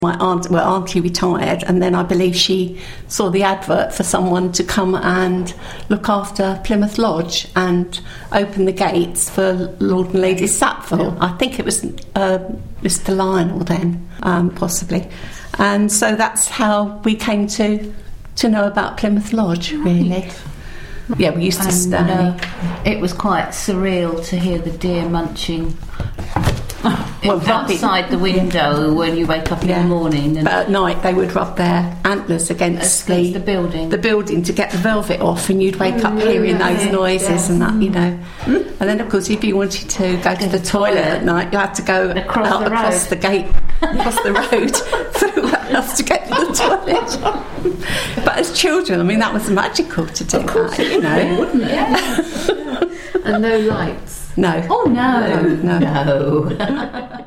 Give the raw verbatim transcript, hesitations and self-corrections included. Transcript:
My aunt, well, auntie retired, and then I believe she saw the advert for someone to come and look after Plymouth Lodge and open the gates for Lord and Lady Sackville. I think it was uh, Mister Lionel then, um, possibly. And so that's how we came to to know about Plymouth Lodge, really. Yeah, we used to and, stay. Uh, it was quite surreal to hear the deer munching. Well, outside the window yeah. when you wake up in yeah. the morning, and but at night they would rub their antlers against, against the, the building, the building to get the velvet off, and you'd wake mm, up hearing yeah, those yeah, noises yes. and that, you know. Mm. And then, of course, if you wanted to go to the, the toilet, toilet at night, you had to go across out the across the gate, across the road, through that house to get to the toilet. But as children, I mean, that was magical to do that, you know, wouldn't it? Yeah. And no lights. No. Oh no, no, no. no.